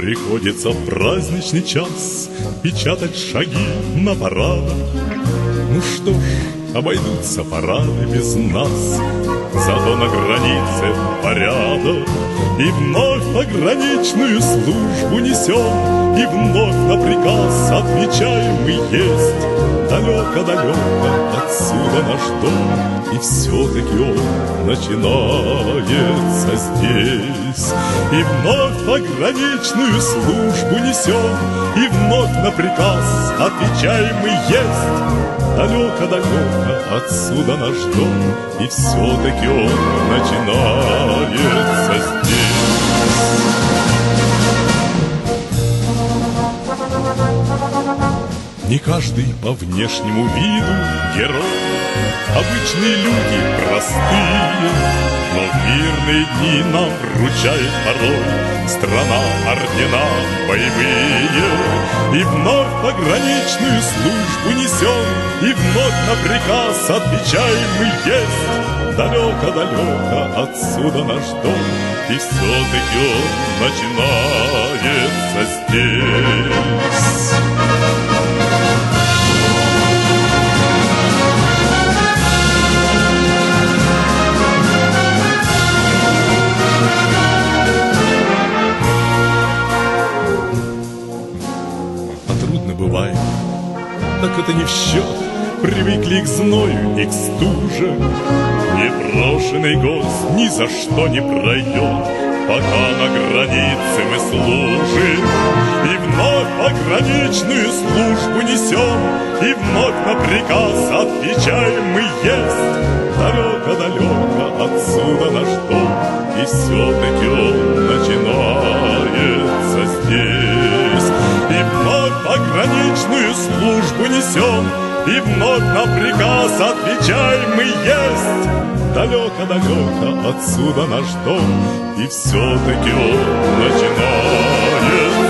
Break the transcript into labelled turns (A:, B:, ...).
A: Приходится в праздничный час печатать шаги на парадах. Ну что ж, обойдутся парады без нас, зато на границе порядок. И вновь пограничную службу несем, и вновь на приказ отвечаем мы есть. Далеко-далеко отсюда наш дом, и все-таки он начинается здесь. И вновь пограничную службу несем, и вновь на приказ отвечаем мы есть. Далеко-далеко отсюда наш дом, и все-таки он начинается здесь. Не каждый по внешнему виду герой, обычные люди простые, но в мирные дни нам вручает порой страна ордена боевые. И вновь пограничную службу несем, и вновь на приказ отвечаем мы есть. Далеко-далеко отсюда наш дом, и все-таки он начинается здесь. Бывает, так это не в счет. Привыкли к зною и к стуже. Непрошенный гость ни за что не пройдет, пока на границе мы служим. И вновь пограничную службу несем, и вновь на приказ отвечаем мы есть. Далеко-далеко отсюда наш дом, и все-таки он начинается здесь. И вновь пограничную службу несем, и вновь на приказ отвечаем мы есть. Далеко-далеко отсюда наш дом, и все-таки он начинается